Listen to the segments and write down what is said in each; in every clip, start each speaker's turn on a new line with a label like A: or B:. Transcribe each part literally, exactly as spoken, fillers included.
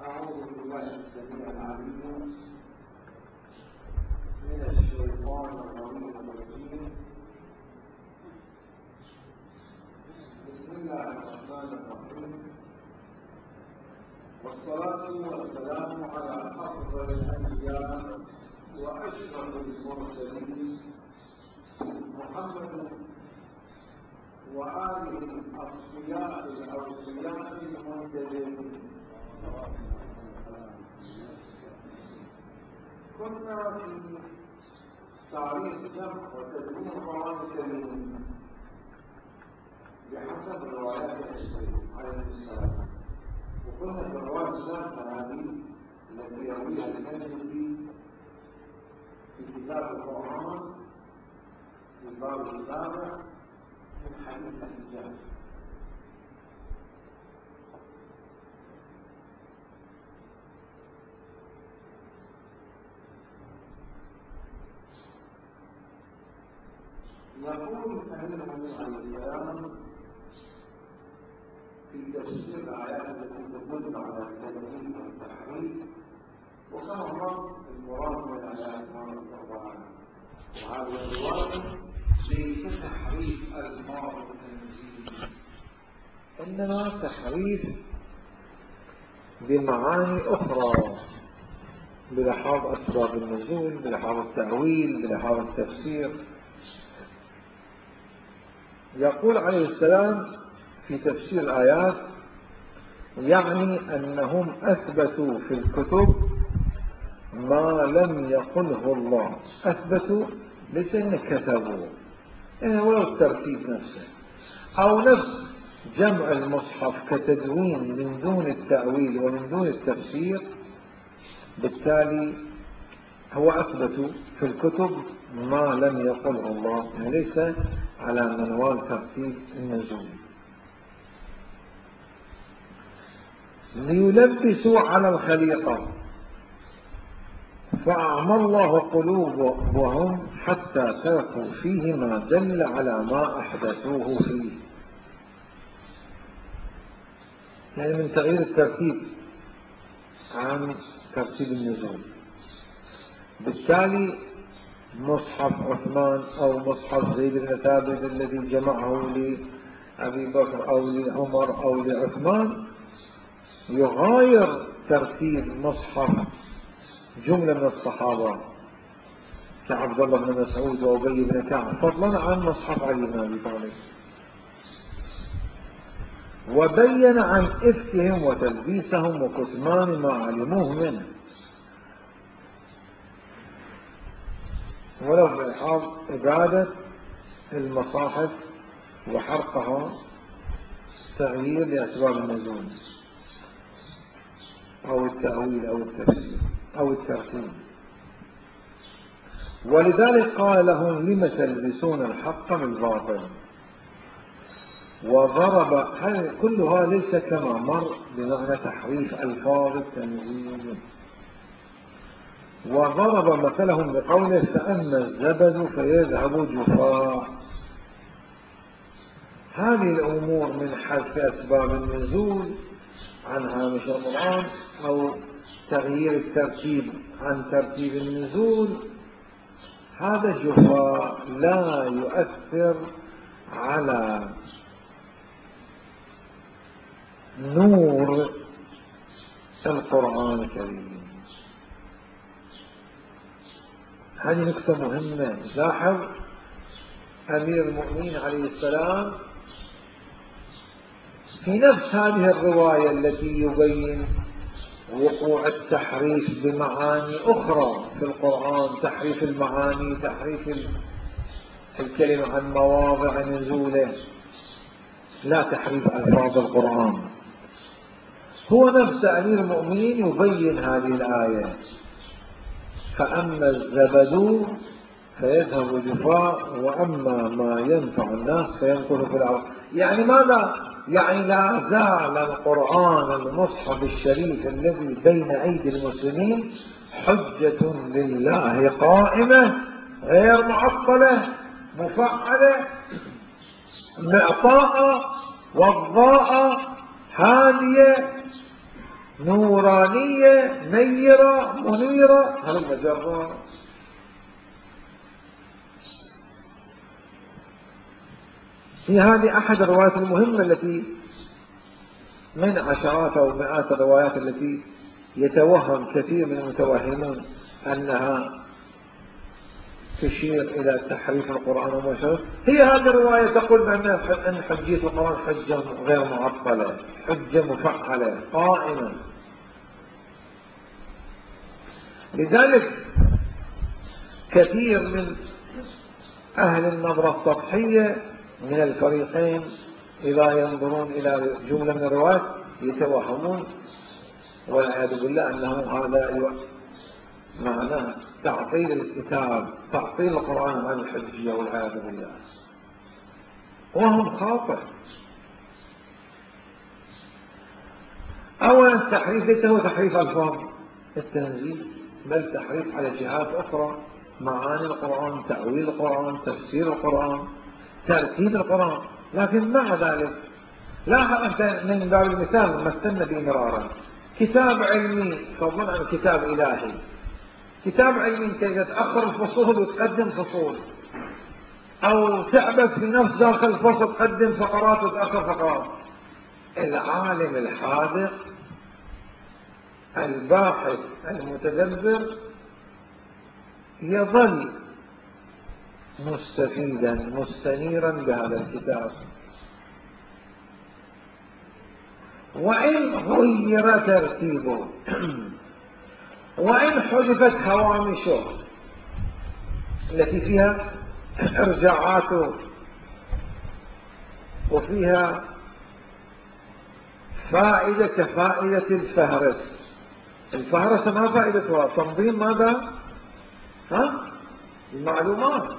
A: أعوذ بالله السميع العليم من الشيطان الرجيم. بسم الله الرحمن الرحيم، والصلاة والسلام على أفضل الأنبياء وأشرف المرسلين محمد وآله الأصفياء الأوصياء المنتجبين. كنا في تعريف جمع وتدوين القرآن الكريم بحسب روايات الشيخ عليه السلام، وكنا في الرواية الثالثة هذه التي يرويها المجلسي في كتاب القرآن في الباب السابع من حديث الحجاج. يقول أمير المؤمنين عليه السلام في تفسير الآيات التي تدل على التدوين والتحريف، وكما قال المراد من الآيات مرة أخرى، وهذه الرواية ليس تحريف ألفاظ التنزيل، إنما تحريف بمعاني أخرى بلحاظ أسباب النزول، بلحاظ التأويل، بلحاظ التفسير. يقول عليه السلام في تفسير الآيات يعني أنهم أثبتوا في الكتب ما لم يقله الله. أثبتوا ليس أن كتبوا، يعني ولو الترتيب نفسه أو نفس جمع المصحف كتدوين من دون التأويل ومن دون التفسير، بالتالي هو أثبتوا في الكتب ما لم يقله الله، يعني ليس على منوال ترتيب النزول. ليلبسوا على الخليقة فأعمى الله قلوبهم حتى تركوا فيه ما دل على ما أحدثوه فيه، يعني من تغيير الترتيب عن ترتيب النزول. بالتالي مصحف عثمان أو مصحف زيد بن ثابت الذي جمعه لأبي بكر أو لعمر أو لعثمان يغاير ترتيب مصحف جملة من الصحابة كعبد الله بن مسعود وأبي بن كعب، فضلا عن مصحف علي بن أبي طالب. وبين عن إفكهم وتلبيسهم وكتمان ما علموه منه، ولو بإلحاظ إبادة المصاحف وحرقها تغيير لأسباب النزول أو التأويل أو التفسير أو الترتيب. ولذلك قال لهم لم تلبسون الحق بالباطل وضرب. كلها ليس كما مر بمعنى تحريف ألفاظ التنزيل. وضرب مثلهم بقوله فأما الزبد فيذهب جفاء. هذه الأمور من حذف أسباب النزول عن هامش القرآن أو تغيير الترتيب عن ترتيب النزول، هذا جفاء لا يؤثر على نور القرآن الكريم. هذه نقطة مهمة. لاحظ أمير المؤمنين عليه السلام في نفس هذه الرواية التي يبين وقوع التحريف بمعاني أخرى في القرآن، تحريف المعاني، تحريف الكلمة عن مواضع نزوله، لا تحريف ألفاظ القرآن. هو نفس أمير المؤمنين يبين هذه الآية فأما الزبد فيذهب جفاء وأما ما ينفع الناس فيمكث في الأرض. يعني ماذا؟ يعني لا زال القرآن المصحف الشريف الذي بين أيدي المسلمين حجة لله قائمة غير معطلة مفعلة معطاءة وضاءة هادية نورانية نيرة منيرة، هل مجرة. في هذه أحد الروايات المهمة التي من عشرات أو مئات الروايات التي يتوهم كثير من المتوهمون أنها تشير إلى تحريف القرآن وما شابه. هي هذه الرواية تقول بأن حجية القرآن حجة غير معطلة، حجة مفعلة قائمة. لذلك كثير من أهل النظرة السطحية من الفريقين إذا ينظرون إلى جملة من الروايات يتوهمون والعياذ بالله أنه هذا معناه تعطيل الكتاب، تعطيل القرآن عن الحجية والعياذ بالله، وهم خاطئ. أولا التحريف ليس هو تحريف ألفاظ التنزيل، بل تحريف على جهات أخرى، معاني القرآن، تأويل القرآن، تفسير القرآن، ترتيب القرآن. لكن مع ذلك لاحظ أنت من باب المثال مثلنا به مرارا، كتاب علمي فضلا عن كتاب إلهي، كتاب علمي كي تأخر الفصول وتقدم فصول، أو تعبث في نفس داخل الفصل تقدم فقرات وتأخر فقرات. العالم الحاذق الباحث المتدبر يظل مستفيدا مستنيرا بهذا الكتاب، وإن غير ترتيبه وإن حذفت هوامشه التي فيها ارجاعات وفيها فائدة كفائدة الفهرس. الفهرس ما فائدتها؟ تنظيم ماذا؟ ها؟ المعلومات،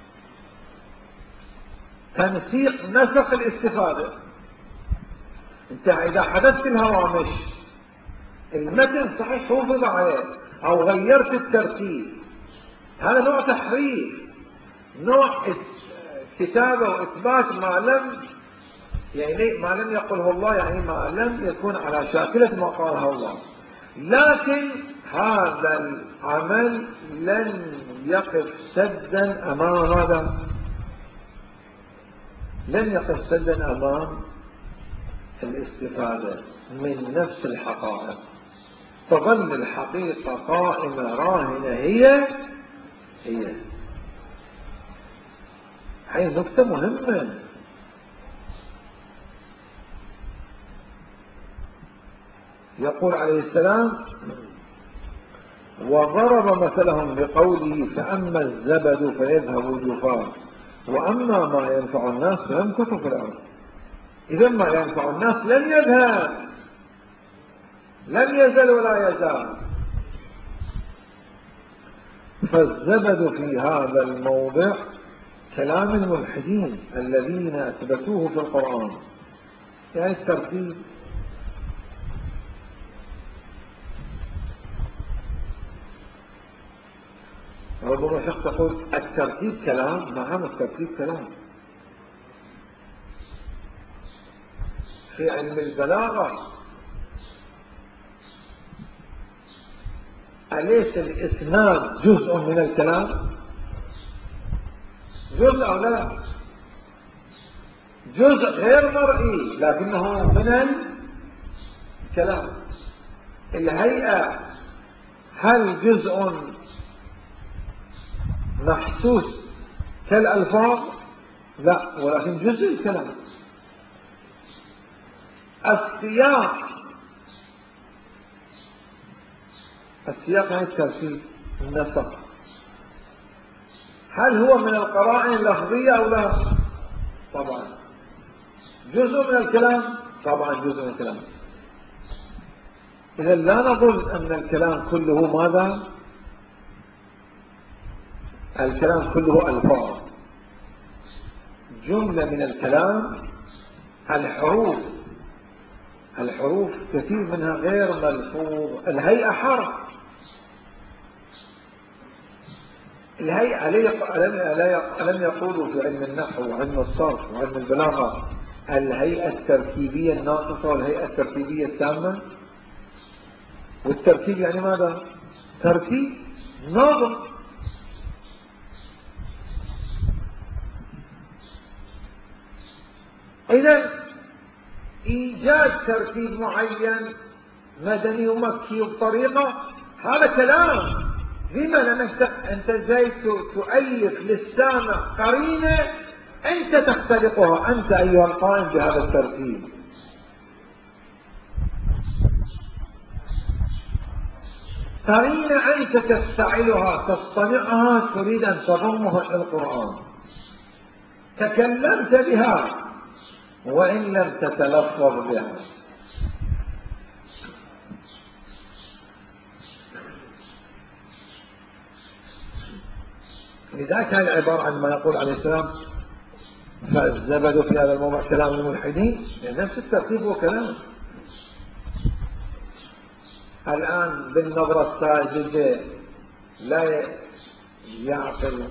A: تنسيق نسق الاستفادة. انت إذا حدثت الهوامش المتن صحيح حفظ عليه أو غيرت الترتيب، هذا نوع تحريف، نوع كتابة وإثبات ما لم يعني ما لم يقله الله، يعني ما لم يكون على شاكلة ما قاله الله. لكن هذا العمل لن يقف سدا أمام هذا، لن يقف سدا أمام الاستفادة من نفس الحقائق، تظل الحقيقة قائمة راهنة هي هي هي نقطة مهمة. يقول عليه السلام: وضرب مثلهم بقوله: فأما الزبد فيذهب جفاء وأما ما ينفع الناس فيمكث في الأرض. إذا ما ينفع الناس لن يذهب، لن يزل ولا يزال. فالزبد في هذا الموضع كلام الملحدين الذين أثبتوه في القرآن، يعني الترتيب. ربما شخص يقول الترتيب كلام، نعم الترتيب كلام. في علم البلاغة أليس الإسناد جزء من الكلام؟ جزء أو لا؟ جزء غير مرئي لكنه من الكلام. الهيئة هل جزء محسوس كالألفاظ؟ لا، ولكن جزء الكلام. السياق، السياق يعني الترتيب، النسق، هل هو من القرائن اللفظية أو لا؟ طبعا. جزء من الكلام؟ طبعا جزء من الكلام. إذا لا نظن أن الكلام كله ماذا؟ الكلام كله ألفاظ. جملة من الكلام الحروف، الحروف كثير منها غير ملفوظ. الهيئة حرف، الهيئة ألم يقولوا في علم النحو وعلم الصرف وعلم البلاغة الهيئة التركيبية الناقصة والهيئة التركيبية التامة؟ والترتيب يعني ماذا؟ ترتيب نظم. إذا إيجاد ترتيب معين مدني ومكي بطريقة، هذا كلام. لما؟ لأنك أنت زي تؤلف للسامع قرينة أنت تختلقها أنت أيها القائم بهذا الترتيب. قرينة أنت تفتعلها تصطنعها، تريد أن تضمها في القرآن، تكلمت بها وإن لم تتلفظ بها. لذلك هذه عبارة عن ما يقول عليه السلام فالزبد في هذا الموضوع كلام الملحدين، يعني نفس الترتيب هو كلام. الآن بالنظرة الساذجة لا يعقل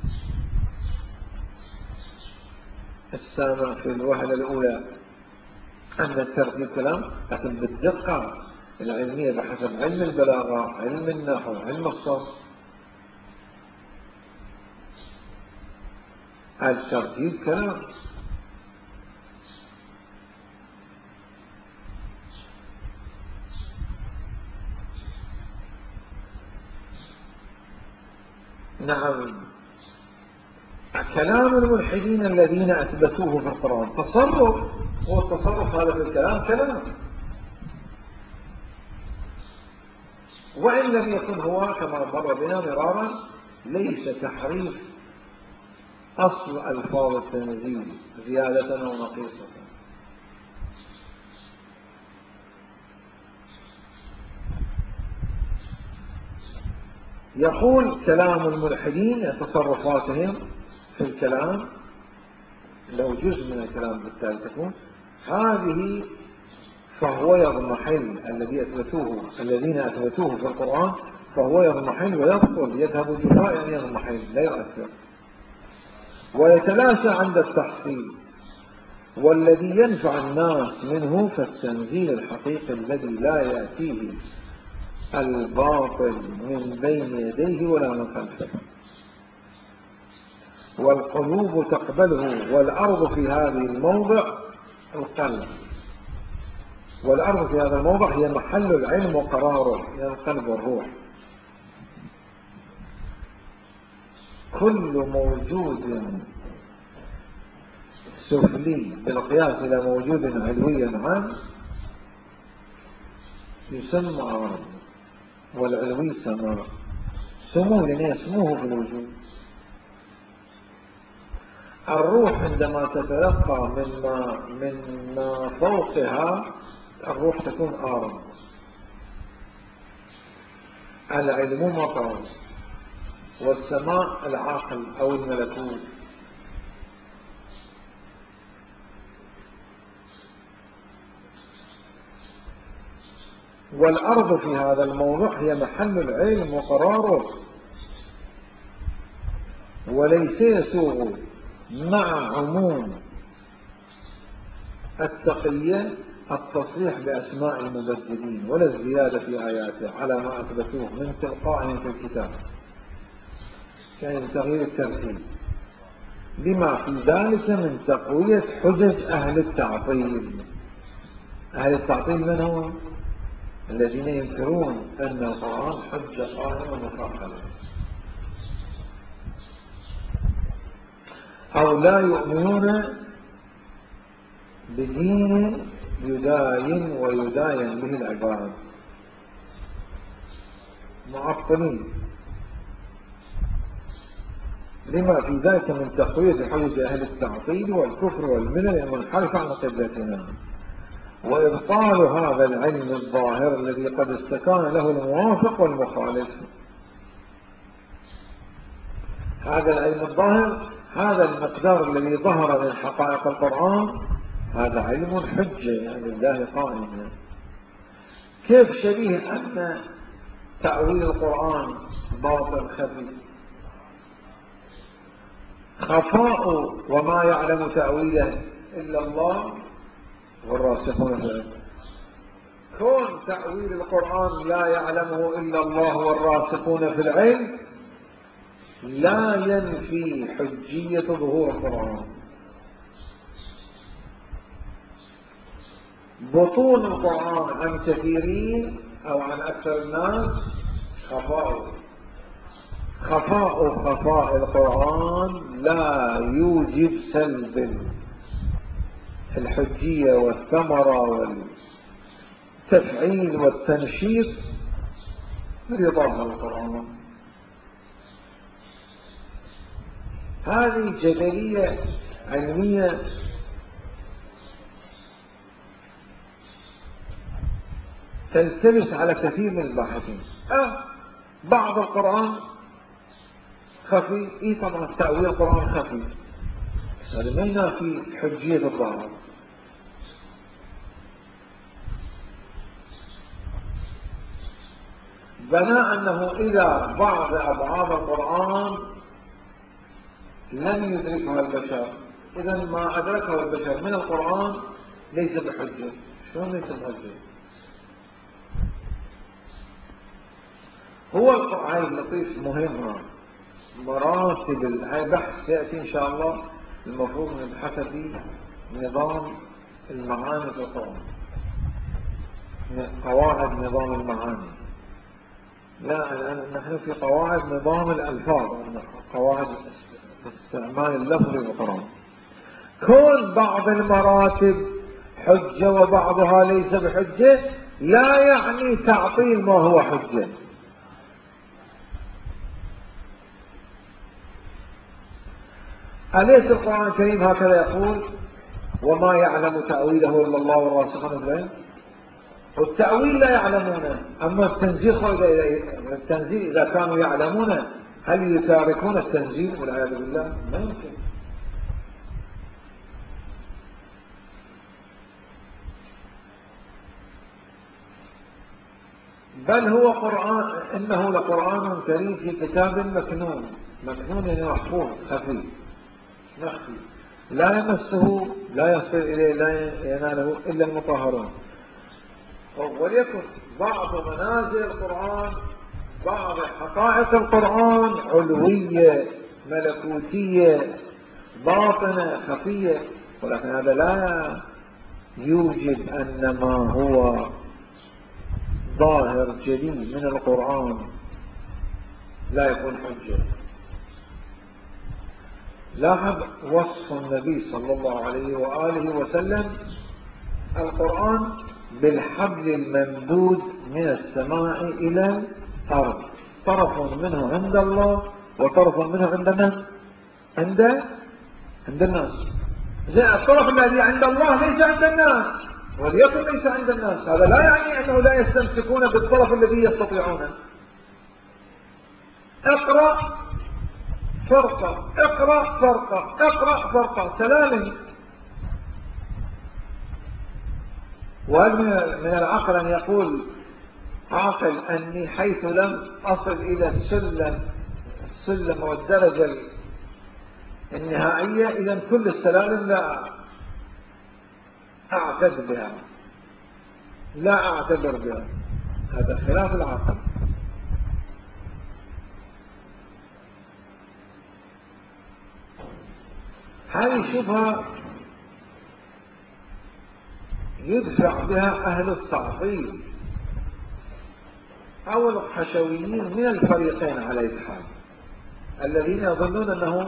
A: السامع في الوهلة الأولى أن الترتيب كلام، لكن بالدقة العلمية بحسب علم البلاغة، علم النحو، علم الصرف، الترتيب كلام. نعم، كلام الملحدين الذين أثبتوه في القرآن تصرف، هو التصرف هذا في الكلام كلام، وإن لم يكن هو كما مر بنا مرارا ليس تحريف أصل ألفاظ التنزيل زيادة أو نقيصة. يقول كلام الملحدين تصرفاتهم في الكلام، لو جزء من الكلام بالتالي تكون هذه، فهو يضمحل الذي أثبتوه الذين أثبتوه في القرآن، فهو يضمحل ويبطل، يذهب جفاء يعني يضمحل لا يؤثر ويتلاشى عند التحصيل. والذي ينفع الناس منه فالتنزيل الحقيقي الذي لا يأتيه الباطل من بين يديه ولا من خلفه، والقلوب تقبله، والأرض في هذه الموضع القلب، والأرض في هذا الموضع هي محل العلم وقراره، هي القلب والروح. كل موجود سفلي بالقياس إلى موجود علوي عام يسمى أرض، والعلوي سماء، سمو لأن يسموه في الوجود. الروح عندما تتلقى مما مما فوقها الروح تكون أرض، العلم مطر، والسماء العقل أو الملكوت. والأرض في هذا الموضوع هي محل العلم وقراره، وليس يسوغ مع عموم التقية التصريح بأسماء المبدلين ولا الزيادة في آياته على ما أثبتوه من تلقائهم في الكتاب، يعني تغيير الترتيب، لما في ذلك من تقوية حجج أهل التعطيل. أهل التعطيل من هو؟ الذين ينكرون أن القرآن حجة قائمة مفعلة، أو لا يؤمنون بدين يداين ويداين به العباد، معطلين، لما في ذلك من تقوية حجج أهل التعطيل والكفر والملل المنحرفة عن قبلتنا، وإبطال هذا العلم الظاهر الذي قد استكان له الموافق والمخالف. هذا العلم الظاهر، هذا المقدار الذي ظهر من حقائق القرآن، هذا علم حجة يعني الله قائم. كيف شبيه أن تأويل القرآن باطل خفي، خفاء وما يعلم تأويله إلا الله والراسخون في العلم. كون تأويل القرآن لا يعلمه إلا الله والراسخون في العلم لا ينفي حجية ظهور القرآن. بطون القرآن عن كثيرين أو عن أكثر الناس خفاء خفاء خفاء القرآن لا يوجب سلب الحجية والثمرة والتفعيل والتنشيط لظاهر القرآن. هذه جدلية علمية تلتبس على كثير من الباحثين. أه بعض القرآن خفي، إيه طبعا تأويل القرآن خفي، هذا ما ينافي حجية الظاهر. بناء أنه إذا بعض أبعاد القرآن لم يدركها البشر، إذا ما أدركه البشر من القرآن ليس بحجة. شلون ليس بحجة؟ هو القرآن لطيف مهم، مراتب هاي بحث سيأتي إن شاء الله، المفروض نبحث في نظام المعاني في القرآن، قواعد نظام المعاني. لا الآن نحن في قواعد نظام الألفاظ، قواعد استعمال اللفظ في القرآن. كون بعض المراتب حجة وبعضها ليس بحجة لا يعني تعطيل ما هو حجة. أليس القرآن الكريم هكذا يقول وما يعلم تأويله إلا الله والراسخون في العلم؟ والتأويل لا يعلمونه، أما التنزيل التنزيل إذا كانوا يعلمونه هل يتاركون التنزيل والعياذ بالله؟ ما يمكن. بل هو قرآن، إنه لقرآن كريم في كتاب مكنون. مكنون يعني محفوظ خفي مخفي لا يمسه لا يصل إليه لا يناله إلا المطهرون. وليكن بعض منازل القرآن، بعض حقائق القرآن علوية ملكوتية باطنة خفية، ولكن هذا لا يوجب أن ما هو ظاهر جلي من القرآن لا يكون حجة. لاحظ وصف النبي صلى الله عليه وآله وسلم القرآن بالحبل الممدود من السماء إلى الأرض، طرف منه عند الله وطرف منه عند من؟ عند عند الناس. زي الطرف الذي عند الله ليس عند الناس، وليكن ليس عند الناس، هذا لا يعني أنه لا يستمسكون بالطرف الذي يستطيعونه. اقرأ فرقة اقرأ فرقة اقرأ فرقة سلالم. وهل من العقل أن يقول عاقل أني حيث لم أصل إلى السلم السلم والدرجة النهائية إذن كل السلالم لا أعتد بها، لا أعتبر بها؟ هذا خلاف العقل. هذه شبهة يدفع بها أهل التعطيل أو الحشويين من الفريقين على الحال، الذين يظنون أنه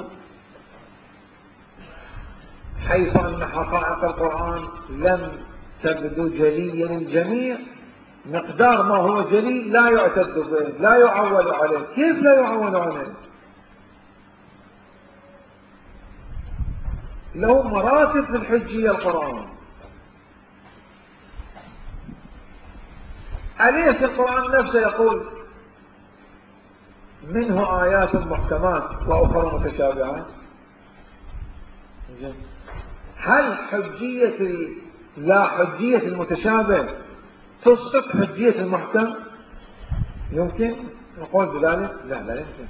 A: حيث أن حقائق القرآن لم تبدو جليا للجميع، مقدار ما هو جلي لا يعتد به لا يعول عليه. كيف لا يعول عليه؟ له مراتب في الحجية القرآن. أليس القرآن نفسه يقول منه آيات محكمات وأخرى متشابهات؟ هل حجية لا حجية المتشابه تسقط حجية المحكم؟ يمكن نقول بذلك؟ لا لا يمكن.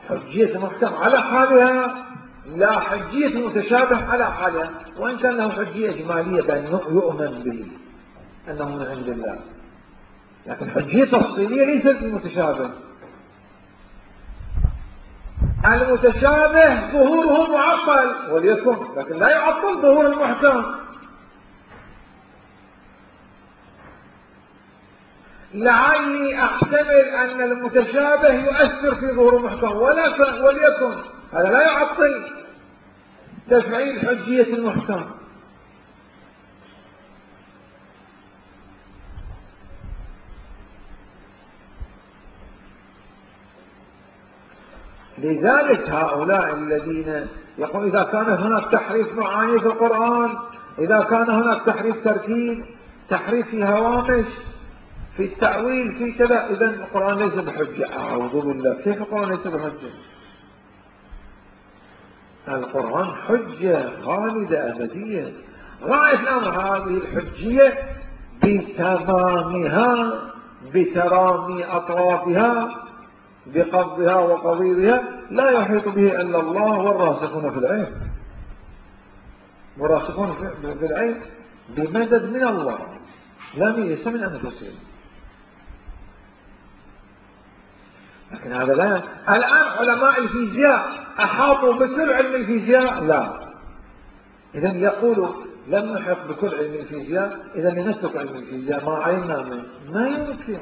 A: حجية المحكم على حالها، لا حجية المتشابه على حالها، وإن كان له حجية إجمالية بأن يؤمن به أنه من عند الله، لكن حجية تفصيلية ليست المتشابه. المتشابه ظهوره معطل وليكن، لكن لا يعطل ظهور المحكم. لعلي أحتمل أن المتشابه يؤثر في ظهور المحكم ولكن وليكن هذا لا يعطل تفعيل حجية المحكم. لذلك هؤلاء الذين يقول إذا كان هناك تحريف معاني في القرآن، إذا كان هناك تحريف ترتيب، تحريف في هوامش، في التأويل، في كذا، إذن القرآن ليس بحجة. أعوذ بالله، كيف القرآن ليس بحجة؟ القرآن حجة خالدة أبدية. غاية الأمر هذه الحجية بتمامها، بترامي أطرافها، بقبضها وقضيرها، لا يحيط به إلا الله والراسخون في العلم. والراسخون في العلم بمدد من الله، لا ليس من أنفسهم. لكن هذا لا. الآن علماء الفيزياء أحاطوا بكل علم الفيزياء؟ لا. إذن يقولوا لم نحط بكل علم الفيزياء، إذن لنترك علم الفيزياء، ما علمنا منه. ما يمكن،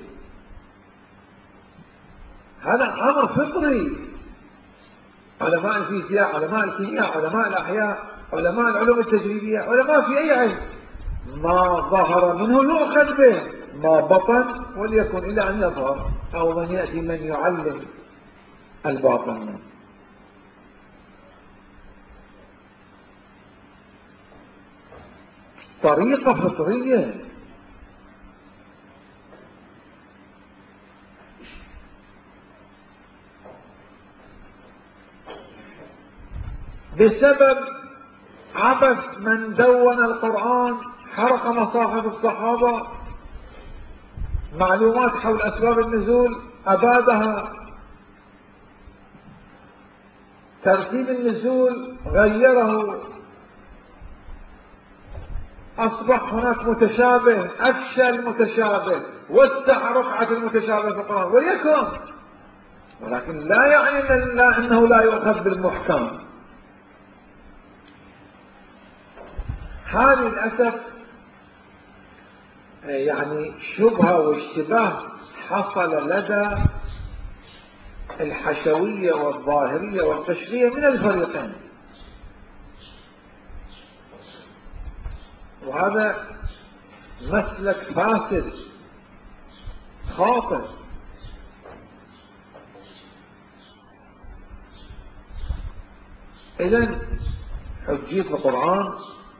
A: هذا أمر فطري. علماء الفيزياء، علماء الكيمياء، علماء الأحياء، علماء العلوم التجريبية، علماء في أي علم، ما ظهر منه يؤخذ به، ما بطن وليكن إلى أن يظهر، أو من يأتي من يعلم الباطن منه. طريقة فطرية. بسبب عبث من دون القرآن، حرق مصاحف الصحابة، معلومات حول أسباب النزول أبادها، ترتيب النزول غيره، أصبح هناك متشابه، أفشى المتشابه، وسع رقعة المتشابه في القرآن وليكن، ولكن لا يعني أنه لا يؤخذ بالمحكم. هذه للأسف يعني شبهة واشتباه حصل لدى الحشوية والظاهرية والقشرية من الفريقين، وهذا مسلك فاسد خاطئ. إذن حجية القرآن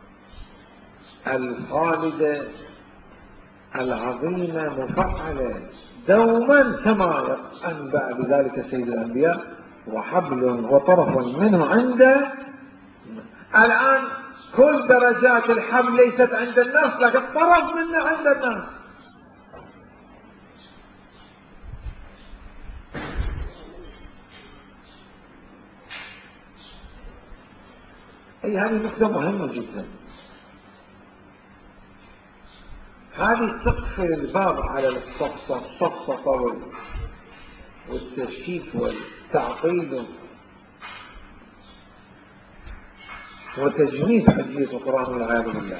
A: الخالدة العظيمة مفعلة دوما كما أنبأ بذلك سيد الأنبياء، وحبل وطرف منه عنده. الآن كل درجات الحبل ليست عند الناس، لكن طرف منه عند الناس. أي هذه نقطة مهمة جدا. هذه تقفل الباب على الصفصفة والتشكيك والتعطيل وتجميد حجية القرآن والعياذ بالله.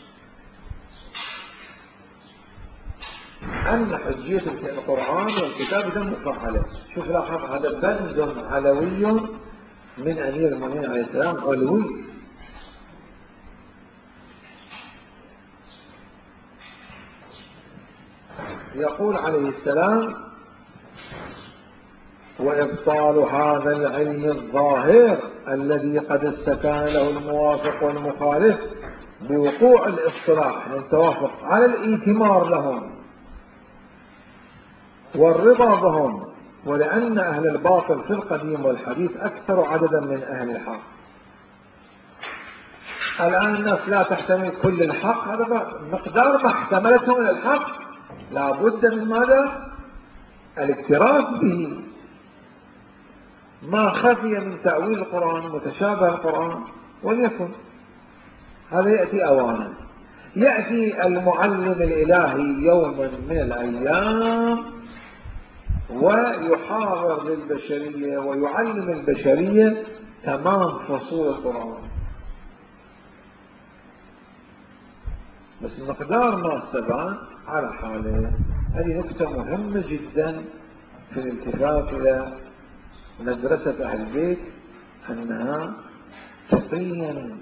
A: أن حجية القرآن والكتاب ده مفعلة. شوف لاحظ، هذا بند علوي من أمير المؤمنين عليه السلام، علوي. يقول عليه السلام: وإبطال هذا العلم الظاهر الذي قد استكان له الموافق والمخالف بوقوع الاصطلاح والتوافق على الائتمار لهم والرضا بهم، ولأن أهل الباطل في القديم والحديث أكثر عددا من أهل الحق. الآن الناس لا تحتمل كل الحق، هذا مقدار ما احتملته من الحق لا بد من ماذا؟ الاكتراث به. ما خفي من تأويل القرآن متشابه القرآن وليكن هذا يأتي أوانا. يأتي المعلم الإلهي يوما من الأيام ويحاور للبشرية ويعلم البشرية تمام فصول القرآن، بس مقدار ما استبان على حاله. هذه نقطة مهمة جدا في الالتفات إلى مدرسة أهل البيت، أنها تقين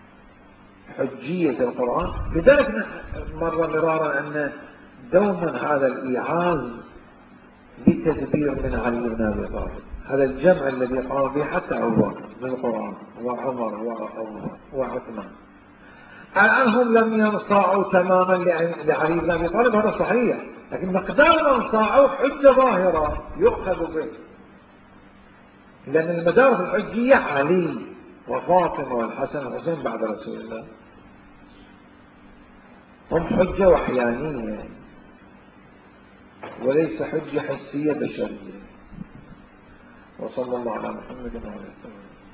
A: حجية القرآن. لذلك مرة مرارا أن دوما هذا الإيعاز بتدبير من علي بن أبي طالب، هذا الجمع الذي قام به حتى أبو بكر من القرآن وعمر وعثمان. الآن هم لم ينصاعوا تماما لعلي بن أبي طالب، هذا صحيح، لكن مقدار ما انصاعوا حجة ظاهرة يؤخذ به، لأن المدارس الحجية علي وفاطمة والحسن والحسين بعد رسول الله، هم حجة وحيانية وليس حجة حسية بشرية. وصلى الله على محمد وعلى آله وسلم.